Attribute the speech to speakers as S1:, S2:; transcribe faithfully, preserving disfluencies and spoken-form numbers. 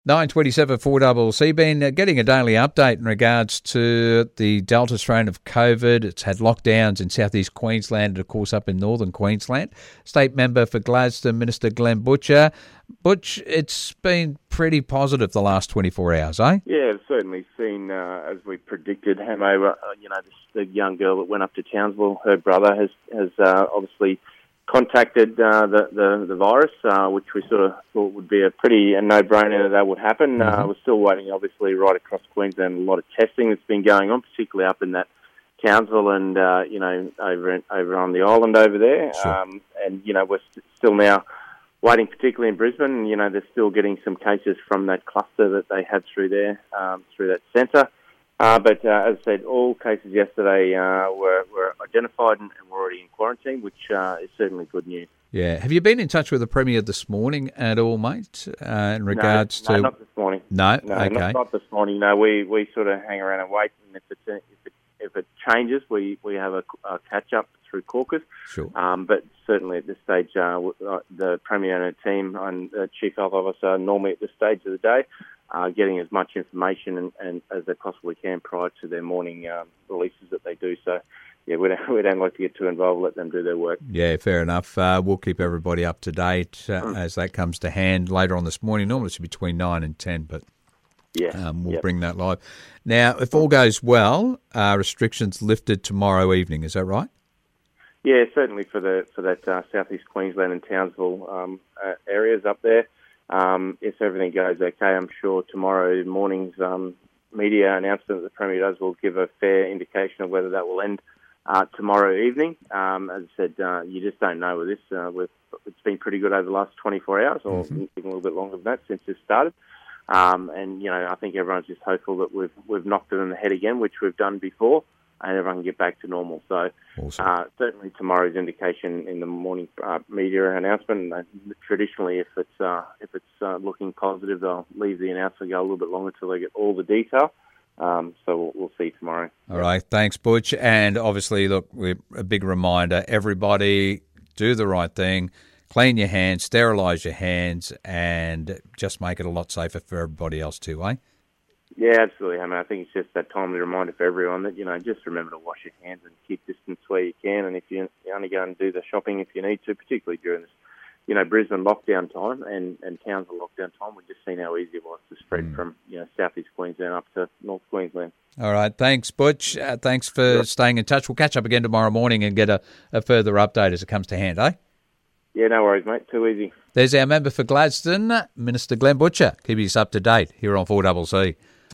S1: nine twenty-seven four C C. Been uh, getting a daily update in regards to the Delta strain of COVID. It's had lockdowns in southeast Queensland and, of course, up in northern Queensland. State member for Gladstone, Minister Glenn Butcher. Butch, it's been pretty positive the last twenty-four hours, eh?
S2: Yeah, it's certainly seen, uh, as we predicted, Hamo, uh, you know, this, the young girl that went up to Townsville, her brother has, has uh, obviously contacted uh, the, the the virus, uh, which we sort of thought would be a pretty a no-brainer that that would happen. Mm-hmm. Uh, we're still waiting, obviously, right across Queensland. A lot of testing that's been going on, particularly up in that Townsville and uh, you know over in, over on the island over there.
S1: Sure.
S2: Um, and you know we're st- still now waiting, particularly in Brisbane. You know they're still getting some cases from that cluster that they had through there, um, through that centre. Uh, but uh, as I said, all cases yesterday uh, were, were identified and, and were already in quarantine, which uh, is certainly good news.
S1: Yeah. Have you been in touch with the Premier this morning at all, mate, uh, in regards
S2: no,
S1: to...
S2: No, not this morning.
S1: No?
S2: No,
S1: okay.
S2: not, not this morning. No, we, we sort of hang around and wait, and if it, if it, if it changes, we, we have a, a catch-up through caucus.
S1: Sure.
S2: Um, but certainly at this stage, uh, the Premier and her team and uh, Chief Health Officer normally at this stage of the day Uh, getting as much information and, and as they possibly can prior to their morning um, releases that they do. So, yeah, we don't, we don't like to get too involved, let them do their work.
S1: Yeah, fair enough. Uh, we'll keep everybody up to date uh, mm. as that comes to hand later on this morning. Normally it's between nine and ten, but
S2: yeah,
S1: um, we'll
S2: yep.
S1: bring that live. Now, if all goes well, uh, restrictions lifted tomorrow evening, is that right?
S2: Yeah, certainly for the for that uh, southeast Queensland and Townsville um, uh, areas up there. Um, if everything goes okay, I'm sure tomorrow morning's um, media announcement that the Premier does will give a fair indication of whether that will end uh, tomorrow evening. Um, as I said, uh, you just don't know with this. Uh, with, it's been pretty good over the last twenty-four hours, or mm-hmm. even a little bit longer than that since this started. Um, and, you know, I think everyone's just hopeful that we've we've knocked it in the head again, which we've done before, and everyone can get back to normal. So awesome. uh, certainly tomorrow's indication in the morning uh, media announcement. Uh, traditionally, if it's uh, if it's uh, looking positive, they'll leave the announcement go a little bit longer till they get all the detail. Um, so we'll, we'll see tomorrow.
S1: All yeah. right, thanks, Butch. And obviously, look, we're, a big reminder: everybody do the right thing. Clean your hands, sterilise your hands, and just make it a lot safer for everybody else too, eh?
S2: Yeah, absolutely. I mean, I think it's just that timely reminder for everyone that, you know, just remember to wash your hands and keep distance where you can. And if you, you only go and do the shopping if you need to, particularly during this, you know, Brisbane lockdown time and, and Townsville lockdown time, we've just seen how easy it was to spread mm. from, you know, southeast Queensland up to North Queensland.
S1: All right. Thanks, Butch. Uh, thanks for yep. staying in touch. We'll catch up again tomorrow morning and get a, a further update as it comes to hand, eh?
S2: Yeah, no worries, mate. Too easy.
S1: There's our member for Gladstone, Minister Glenn Butcher. Keep us up to date here on four C C.